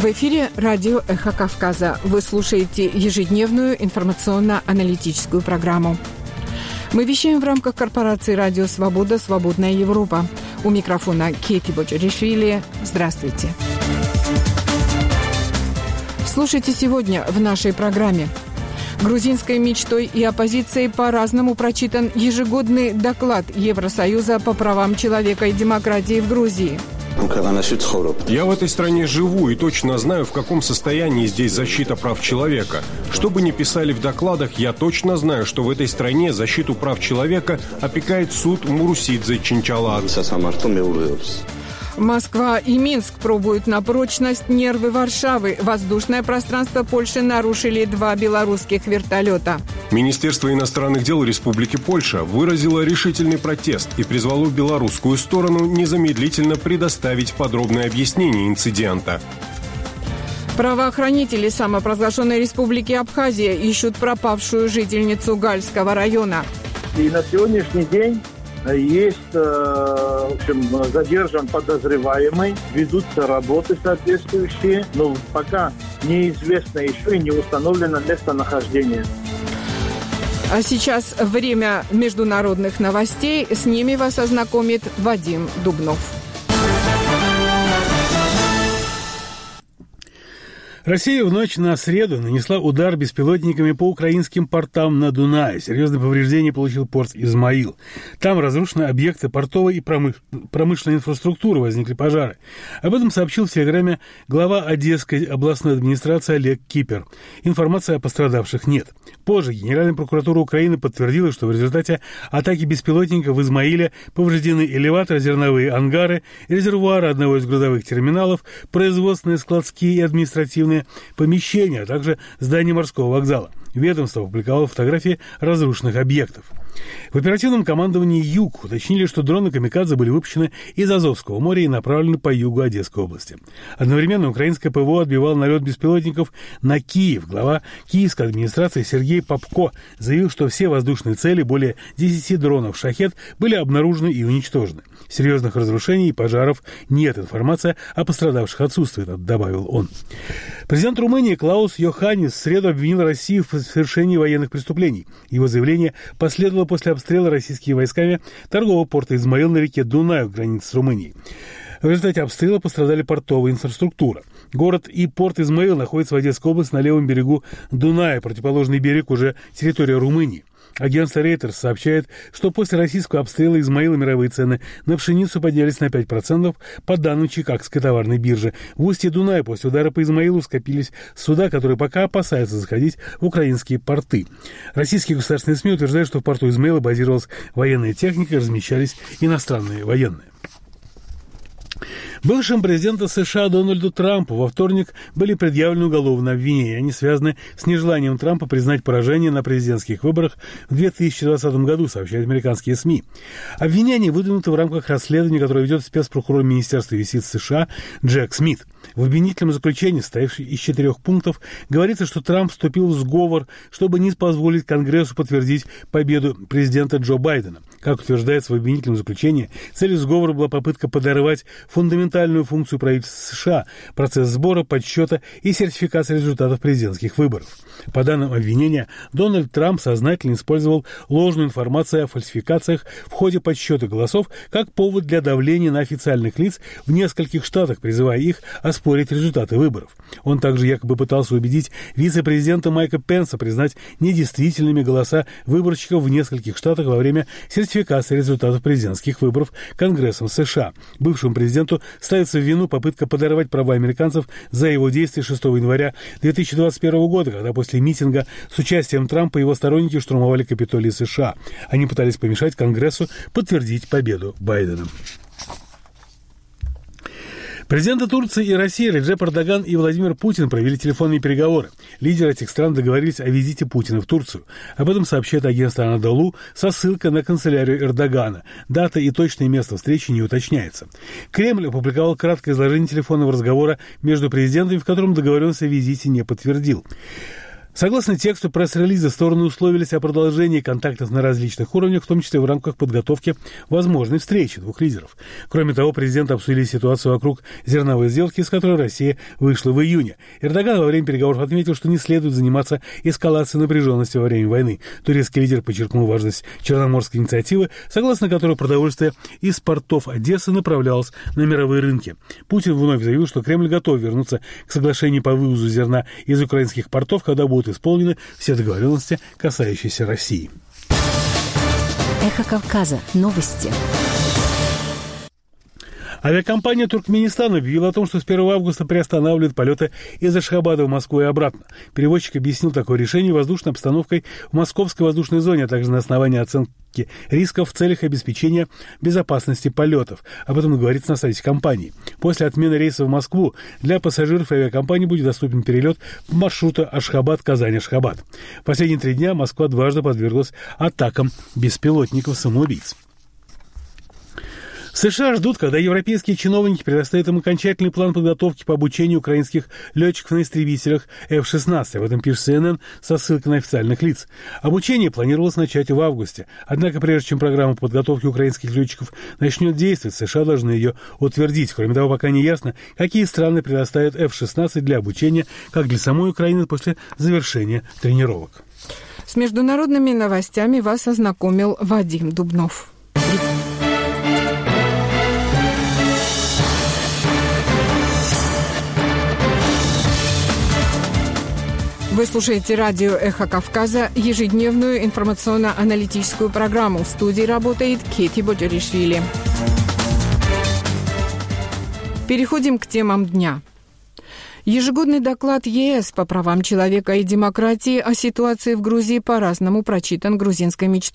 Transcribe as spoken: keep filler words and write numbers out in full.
В эфире радио «Эхо Кавказа». Вы слушаете ежедневную информационно-аналитическую программу. Мы вещаем в рамках корпорации «Радио Свобода. Свободная Европа». У микрофона Кейти Боджаришвили. Здравствуйте. Слушайте сегодня в нашей программе. Грузинской мечтой и оппозицией по-разному прочитан ежегодный доклад Евросоюза по правам человека и демократии в Грузии. Я в этой стране живу и точно знаю, в каком состоянии здесь защита прав человека. Что бы ни писали в докладах, я точно знаю, что в этой стране защиту прав человека опекает суд Мурусидзе Чинчалад. Москва и Минск пробуют на прочность нервы Варшавы. Воздушное пространство Польши нарушили два белорусских вертолета. Министерство иностранных дел Республики Польша выразило решительный протест и призвало белорусскую сторону незамедлительно предоставить подробное объяснение инцидента. Правоохранители самопровозглашенной Республики Абхазия ищут пропавшую жительницу Гальского района. И на сегодняшний день есть, в общем, задержан подозреваемый, ведутся работы соответствующие, но пока неизвестно еще и не установлено местонахождение. А сейчас время международных новостей. С ними вас ознакомит Вадим Дубнов. Россия в ночь на среду нанесла удар беспилотниками по украинским портам на Дунае. Серьезные повреждения получил порт Измаил. Там разрушены объекты портовой и промыш... промышленной инфраструктуры, возникли пожары. Об этом сообщил в Телеграме глава Одесской областной администрации Олег Кипер. Информации о пострадавших нет. Позже Генеральная прокуратура Украины подтвердила, что в результате атаки беспилотников в Измаиле повреждены элеваторы, зерновые ангары, резервуары одного из грузовых терминалов, производственные, складские и административные помещения, а также здание морского вокзала. Ведомство опубликовало фотографии разрушенных объектов. В оперативном командовании «Юг» уточнили, что дроны «Камикадзе» были выпущены из Азовского моря и направлены по югу Одесской области. Одновременно украинское ПВО отбивало налет беспилотников на Киев. Глава киевской администрации Сергей Попко заявил, что все воздушные цели, более десяти дронов «Шахед», были обнаружены и уничтожены. Серьезных разрушений и пожаров нет. Информация о пострадавших отсутствует, добавил он. Президент Румынии Клаус Йоханнис в среду обвинил Россию в совершении военных преступлений. Его заявление последовало после обстрела российскими войсками торгового порта Измаил на реке Дунай у границы с Румынией. В результате обстрела пострадали портовая инфраструктура. Город и порт Измаил находятся в Одесской области на левом берегу Дуная. Противоположный берег уже территория Румынии. Агентство Reuters сообщает, что после российского обстрела Измаила мировые цены на пшеницу поднялись на пять процентов по данным Чикагской товарной биржи. В устье Дуная после удара по Измаилу скопились суда, которые пока опасаются заходить в украинские порты. Российские государственные СМИ утверждают, что в порту Измаила базировалась военная техника и размещались иностранные военные. Бывшему президенту США Дональду Трампу во вторник были предъявлены уголовные обвинения. Они связаны с нежеланием Трампа признать поражение на президентских выборах в две тысячи двадцатом году, сообщают американские СМИ. Обвинения выдвинуты в рамках расследования, которое ведет спецпрокурор Министерства юстиции США Джек Смит. В обвинительном заключении, состоявшем из четырех пунктов, говорится, что Трамп вступил в сговор, чтобы не позволить Конгрессу подтвердить победу президента Джо Байдена. Как утверждается в обвинительном заключении, целью сговора была попытка подорвать фундаментальную функцию правительства США – процесс сбора, подсчета и сертификации результатов президентских выборов. По данным обвинения, Дональд Трамп сознательно использовал ложную информацию о фальсификациях в ходе подсчета голосов как повод для давления на официальных лиц в нескольких штатах, призывая их оспорить результаты выборов. Он также якобы пытался убедить вице-президента Майка Пенса признать недействительными голоса выборщиков в нескольких штатах во время сертификации результатов президентских выборов Конгрессом США. Бывшему президенту ставится в вину попытка подорвать права американцев за его действия шестого января две тысячи двадцать первого года, когда после митинга с участием Трампа его сторонники штурмовали Капитолий США. Они пытались помешать Конгрессу подтвердить победу Байдена. Президенты Турции и России Реджеп Эрдоган и Владимир Путин провели телефонные переговоры. Лидеры этих стран договорились о визите Путина в Турцию. Об этом сообщает агентство Анадолу со ссылкой на канцелярию Эрдогана. Дата и точное место встречи не уточняется. Кремль опубликовал краткое изложение телефонного разговора между президентами, в котором договоренность о визите не подтвердил. Согласно тексту пресс-релиза, стороны условились о продолжении контактов на различных уровнях, в том числе в рамках подготовки возможной встречи двух лидеров. Кроме того, президенты обсудили ситуацию вокруг зерновой сделки, из которой Россия вышла в июне. Эрдоган во время переговоров отметил, что не следует заниматься эскалацией напряженности во время войны. Турецкий лидер подчеркнул важность Черноморской инициативы, согласно которой продовольствие из портов Одессы направлялось на мировые рынки. Путин вновь заявил, что Кремль готов вернуться к соглашению по вывозу зерна из украинских портов, когда будут исполнены все договоренности, касающиеся России. Эхо Кавказа. Новости. Авиакомпания Туркменистана объявила о том, что с первого августа приостанавливает полеты из Ашхабада в Москву и обратно. Перевозчик объяснил такое решение воздушной обстановкой в московской воздушной зоне, а также на основании оценки рисков в целях обеспечения безопасности полетов. Об этом говорится на сайте компании. После отмены рейса в Москву для пассажиров авиакомпании будет доступен перелет по маршруту Ашхабад-Казань-Ашхабад. В последние три дня Москва дважды подверглась атакам беспилотников-самоубийц. США ждут, когда европейские чиновники предоставят им окончательный план подготовки по обучению украинских летчиков на истребителях эф шестнадцать. Об этом пишет си эн эн со ссылкой на официальных лиц. Обучение планировалось начать в августе. Однако, прежде чем программа подготовки украинских летчиков начнет действовать, США должны ее утвердить. Кроме того, пока не ясно, какие страны предоставят эф шестнадцать для обучения, как для самой Украины после завершения тренировок. С международными новостями вас ознакомил Вадим Дубнов. Вы слушаете радио «Эхо Кавказа», ежедневную информационно-аналитическую программу. В студии работает Кети Боджаришвили. Переходим к темам дня. Ежегодный доклад е эс по правам человека и демократии о ситуации в Грузии по-разному прочитан грузинской мечтой